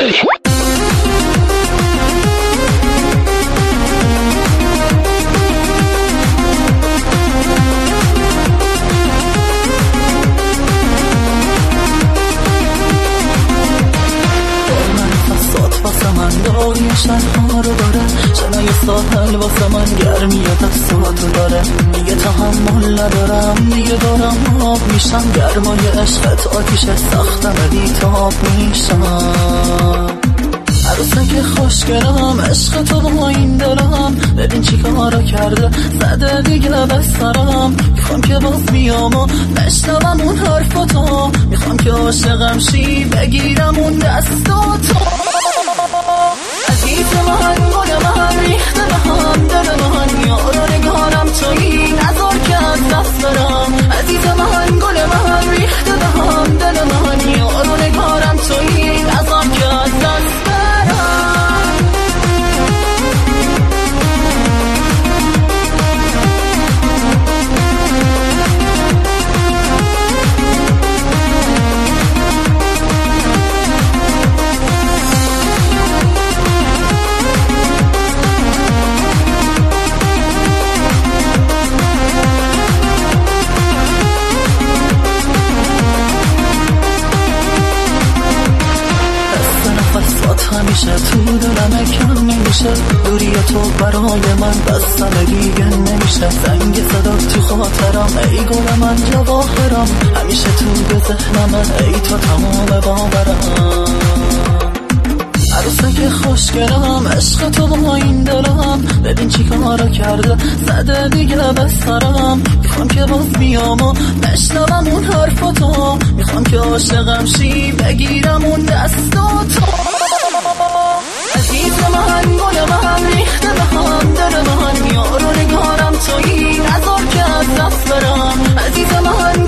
شهرها رو داره، شنای ساحل واسه من گرمی دستاتو داره. دیگه تحمل ندارم، دیگه دارم آب میشم. گرمای عشقت آتیش سختم بیتاب میشم. عروسک خوشگلم عشق تو با این دلم، ببین چی کارا کرده زده دیگه به سرم. میخوام که باز بیام و بشنوم اون حرفاتو، میخوام که عاشقم شی بگیرم اون دستاتو. عزیز من گل من ریخته به هم دل من، یارو نگارم تویی نذار که از دست برم. عزیز من گل من ریخته به هم دل من، یارو نگارم تویی نذار که از دست برم. همیشه تو دلم کم نمیشه، دوری تو برای من بستم دیگه نمیشه. زنگ صدات تو خاطرم ای گل من جواهرم، همیشه تو به ذهنم ای تو تمام باورم. عروسک خوشگلم عشق تو با این دلم، ببین چی کارا کرده زده دیگه به سرم. میخوام که باز بیام و بشنوم اون حرفاتو، میخوام که عاشقم شی بگیرم اون دستاتو. عزیز من گل من ریخته به هم دل من، یارو نگارم تویی نذار که از دست برم. عزیز من